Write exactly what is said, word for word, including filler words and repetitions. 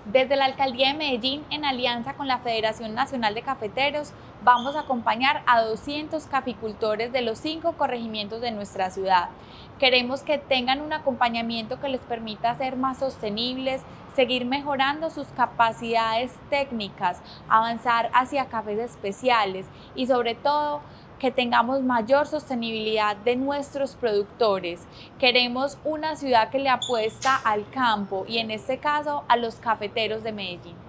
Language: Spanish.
Desde la Alcaldía de Medellín, en alianza con la Federación Nacional de Cafeteros, vamos a acompañar a doscientos caficultores de los cinco corregimientos de nuestra ciudad. Queremos que tengan un acompañamiento que les permita ser más sostenibles, seguir mejorando sus capacidades técnicas, avanzar hacia cafés especiales y sobre todo que tengamos mayor sostenibilidad de nuestros productores. Queremos una ciudad que le apuesta al campo y en este caso a los cafeteros de Medellín.